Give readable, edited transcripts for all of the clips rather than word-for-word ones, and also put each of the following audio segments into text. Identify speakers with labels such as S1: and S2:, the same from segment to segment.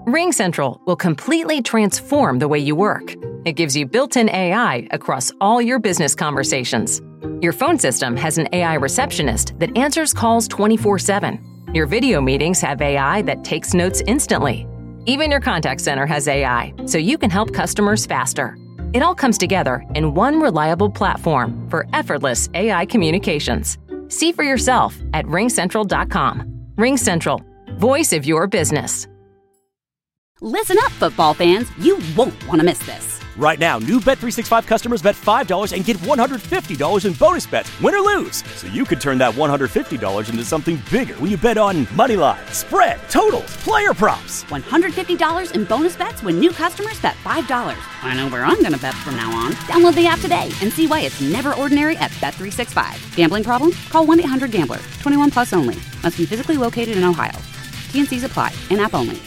S1: RingCentral will completely transform the way you work. It gives you built-in AI across all your business conversations. Your phone system has an AI receptionist that answers calls 24/7. Your video meetings have AI that takes notes instantly. Even your contact center has AI, so you can help customers faster. It all comes together in one reliable platform for effortless AI communications. See for yourself at ringcentral.com. RingCentral, voice of your business.
S2: Listen up, football fans. You won't want to miss this.
S3: Right now, new Bet365 customers bet $5 and get $150 in bonus bets, win or lose. So you could turn that $150 into something bigger when you bet on moneyline, spread, totals, player props.
S2: $150 in bonus bets when new customers bet $5. I know where I'm going to bet from now on. Download the app today and see why it's never ordinary at Bet365. Gambling problem? Call 1-800-GAMBLER. 21 plus only. Must be physically located in Ohio. T&Cs apply. In-app only.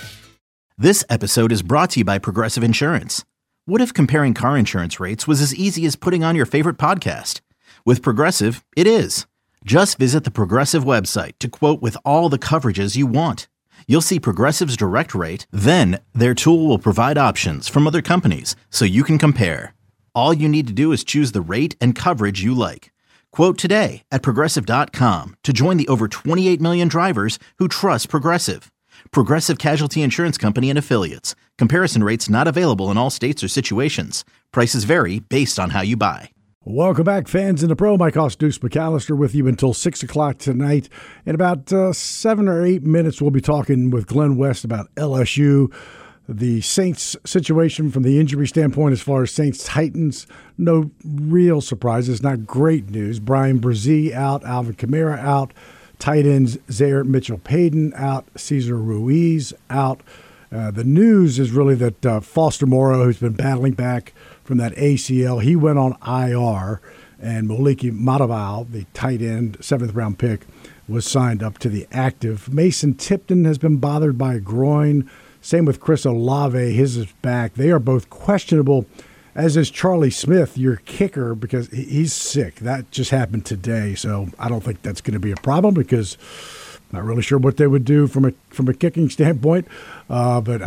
S4: This episode is brought to you by Progressive Insurance. What if comparing car insurance rates was as easy as putting on your favorite podcast? With Progressive, it is. Just visit the Progressive website to quote with all the coverages you want. You'll see Progressive's direct rate, then their tool will provide options from other companies so you can compare. All you need to do is choose the rate and coverage you like. Quote today at Progressive.com to join the over 28 million drivers who trust Progressive. Progressive Casualty Insurance Company and Affiliates. Comparison rates not available in all states or situations. Prices vary based on how you buy.
S5: Welcome back, fans in the Pro. Mike Deuce McAllister with you until 6 o'clock tonight. In about 7 or 8 minutes, we'll be talking with Glenn West about LSU. The Saints situation from the injury standpoint as far as Saints-Titans, no real surprises, not great news. Brian Brzee out, Alvin Kamara out. Tight ends, Zaire Mitchell-Payton out, Cesar Ruiz out. The news is really that Foster Moreau, who's been battling back from that ACL, he went on IR, and Moliki Mataval, the tight end, 7th-round pick, was signed up to the active. Mason Tipton has been bothered by a groin. Same with Chris Olave. His is back. They are both questionable, as is Charlie Smith, your kicker, because he's sick. That just happened today, so I don't think that's going to be a problem because I'm not really sure what they would do from a kicking standpoint. But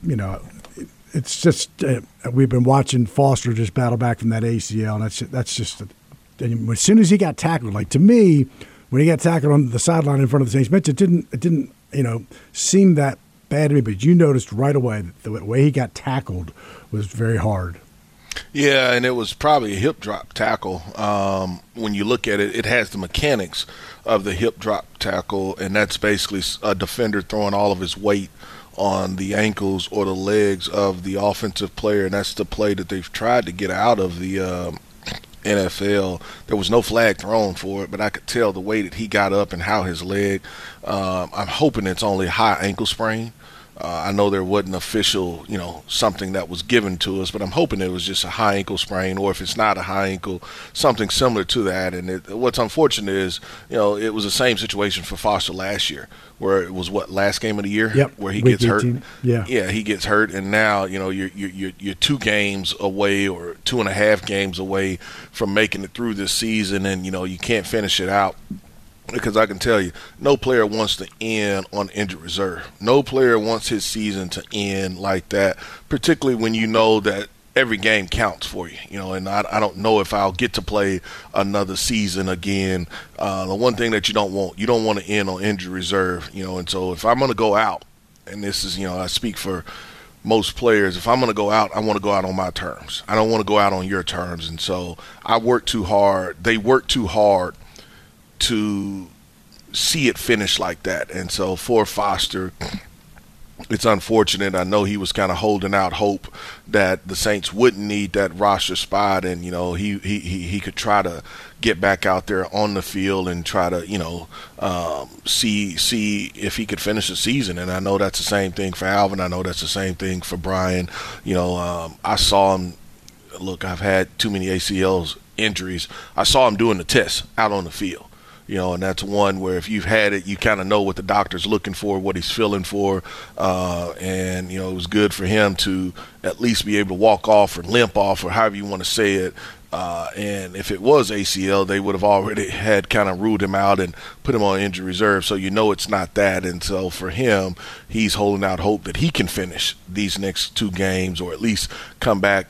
S5: it's just we've been watching Foster just battle back from that ACL, and that's just as soon as he got tackled. Like to me, when he got tackled on the sideline in front of the Saints bench, it didn't seem that bad to me. But you noticed right away that the way he got tackled was very hard.
S6: Yeah, and it was probably a hip drop tackle. When you look at it, it has the mechanics of the hip drop tackle, and that's basically a defender throwing all of his weight on the ankles or the legs of the offensive player, and that's the play that they've tried to get out of the NFL. There was no flag thrown for it, but I could tell the way that he got up and how his leg. I'm hoping it's only a high ankle sprain. I know there wasn't official, something that was given to us, but I'm hoping it was just a high ankle sprain, or if it's not a high ankle, something similar to that. And what's unfortunate is, it was the same situation for Foster last year, where it was last game of the year, where he gets hurt. Yeah, he gets hurt, and now you're 2 games away or 2.5 games away from making it through this season, and you can't finish it out. Because I can tell you, no player wants to end on injured reserve. No player wants his season to end like that, particularly when you know that every game counts for you. And I don't know if I'll get to play another season again. The one thing that you don't want to end on injured reserve. And so if I'm going to go out, and this is, I speak for most players, if I'm going to go out, I want to go out on my terms. I don't want to go out on your terms. And so I work too hard. They work too hard to see it finish like that. And so for Foster, it's unfortunate. I know he was kind of holding out hope that the Saints wouldn't need that roster spot, and he could try to get back out there on the field and try to see if he could finish the season. And I know that's the same thing for Alvin. I know that's the same thing for Brian. I saw him. Look, I've had too many ACL injuries. I saw him doing the test out on the field. And that's one where if you've had it, you kind of know what the doctor's looking for, what he's feeling for. And it was good for him to at least be able to walk off or limp off or however you want to say it And if it was ACL, they would have already had kind of ruled him out and put him on injury reserve. So it's not that. And so for him, he's holding out hope that he can finish these next 2 games, or at least come back,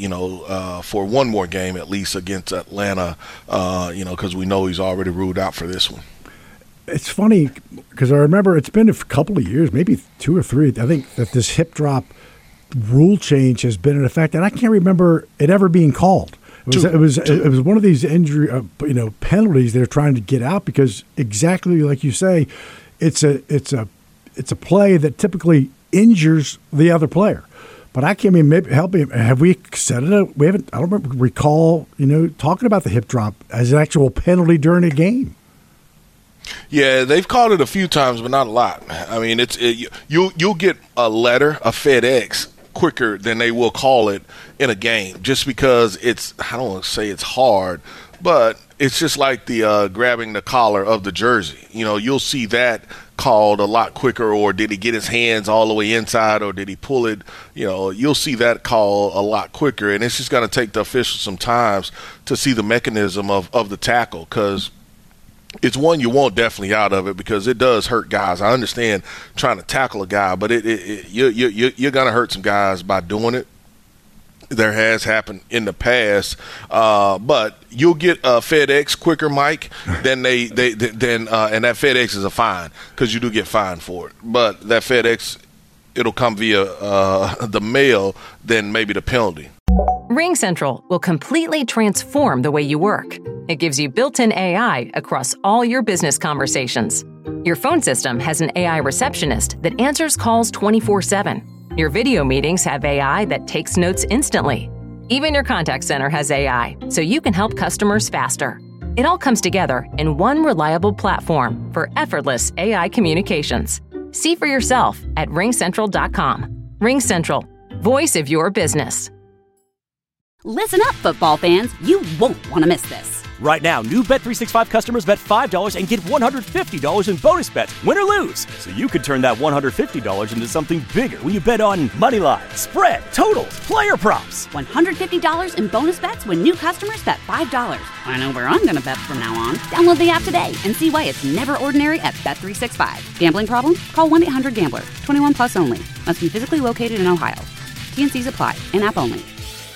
S6: for one more game at least against Atlanta, because we know he's already ruled out for this one.
S5: It's funny because I remember it's been a couple of years, maybe 2 or 3. I think that this hip drop rule change has been in effect, and I can't remember it ever being called. It was one of these injury penalties they're trying to get out, because exactly like you say, it's a play that typically injures the other player. But I can't maybe help me. Have we said it? We haven't. I don't recall talking about the hip drop as an actual penalty during a game.
S6: Yeah, they've called it a few times, but not a lot. I mean, you'll get a letter, a FedEx, quicker than they will call it in a game, just because I don't want to say it's hard, but it's just like the grabbing the collar of the jersey. You'll see that called a lot quicker, or did he get his hands all the way inside, or did he pull it? You'll see that call a lot quicker, and it's just going to take the officials some time to see the mechanism of the tackle, because it's one you want definitely out of it, because it does hurt guys. I understand trying to tackle a guy, but you're going to hurt some guys by doing it. There has happened in the past, but you'll get a FedEx quicker, Mike, than and that FedEx is a fine, because you do get fined for it. But that FedEx, it'll come via the mail than maybe the penalty.
S1: RingCentral will completely transform the way you work. It gives you built-in AI across all your business conversations. Your phone system has an AI receptionist that answers calls 24/7. Your video meetings have AI that takes notes instantly. Even your contact center has AI, so you can help customers faster. It all comes together in one reliable platform for effortless AI communications. See for yourself at ringcentral.com. RingCentral, voice of your business.
S2: Listen up, football fans. You won't want to miss this.
S3: Right now, new Bet365 customers bet $5 and get $150 in bonus bets, win or lose. So you could turn that $150 into something bigger when you bet on moneyline, spread, totals, player props.
S2: $150 in bonus bets when new customers bet $5. I know where I'm going to bet from now on. Download the app today and see why it's never ordinary at Bet365. Gambling problem? Call 1-800-GAMBLER. 21 plus only. Must be physically located in Ohio. T&Cs apply. In-app only.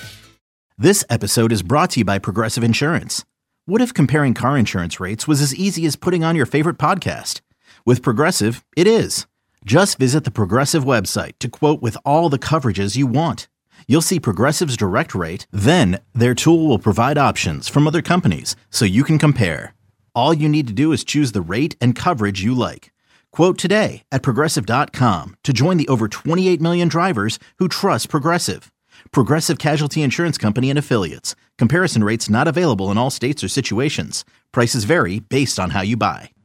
S4: This episode is brought to you by Progressive Insurance. What if comparing car insurance rates was as easy as putting on your favorite podcast? With Progressive, it is. Just visit the Progressive website to quote with all the coverages you want. You'll see Progressive's direct rate, then their tool will provide options from other companies so you can compare. All you need to do is choose the rate and coverage you like. Quote today at Progressive.com to join the over 28 million drivers who trust Progressive. Progressive Casualty Insurance Company and Affiliates. Comparison rates not available in all states or situations. Prices vary based on how you buy.